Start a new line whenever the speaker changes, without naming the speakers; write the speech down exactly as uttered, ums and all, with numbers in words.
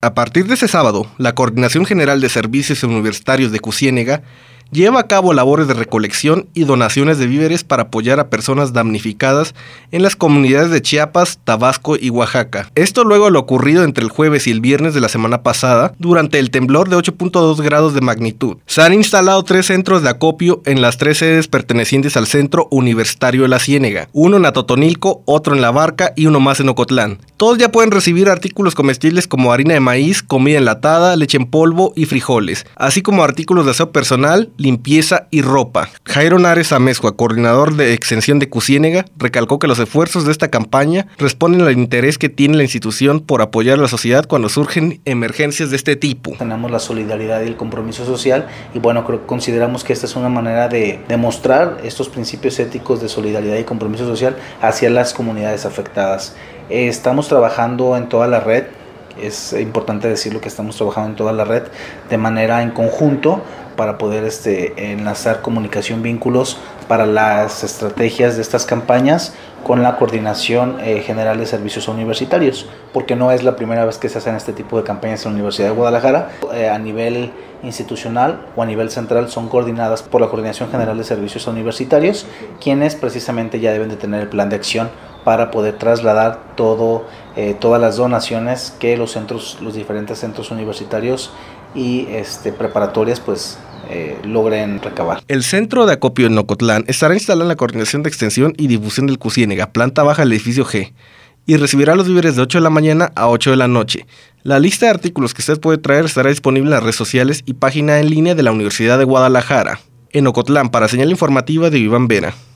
A partir de ese sábado, la Coordinación General de Servicios Universitarios de Cusiénega lleva a cabo labores de recolección y donaciones de víveres para apoyar a personas damnificadas en las comunidades de Chiapas, Tabasco y Oaxaca. Esto luego de lo ocurrido entre el jueves y el viernes de la semana pasada, durante el temblor de ocho punto dos grados de magnitud. Se han instalado tres centros de acopio en las tres sedes pertenecientes al Centro Universitario de la Ciénega, uno en Atotonilco, otro en La Barca y uno más en Ocotlán. Todos ya pueden recibir artículos comestibles como harina de maíz, comida enlatada, leche en polvo y frijoles, así como artículos de aseo personal, limpieza y ropa. Jairo Nares Amezcua, coordinador de extensión de Cusiénega, recalcó que los esfuerzos de esta campaña responden al interés que tiene la institución por apoyar a la sociedad cuando surgen emergencias de este tipo.
Tenemos la solidaridad y el compromiso social y bueno, creo, consideramos que esta es una manera de demostrar estos principios éticos de solidaridad y compromiso social hacia las comunidades afectadas. Eh, estamos trabajando en toda la red, es importante decirlo que estamos trabajando en toda la red de manera en conjunto para poder este, enlazar comunicación, vínculos para las estrategias de estas campañas con la Coordinación eh, General de Servicios Universitarios, porque no es la primera vez que se hacen este tipo de campañas en la Universidad de Guadalajara. Eh, a nivel institucional o a nivel central son coordinadas por la Coordinación General de Servicios Universitarios, quienes precisamente ya deben de tener el plan de acción para poder trasladar todo, eh, todas las donaciones que los centros, los diferentes centros universitarios y este, preparatorias pues Eh, logren recabar.
El centro de acopio en Ocotlán estará instalado en la Coordinación de Extensión y Difusión del Cusiénega, planta baja del edificio G, y recibirá los víveres de ocho de la mañana a ocho de la noche. La lista de artículos que usted puede traer estará disponible en las redes sociales y página en línea de la Universidad de Guadalajara. En Ocotlán, para señal informativa de Iván Vera.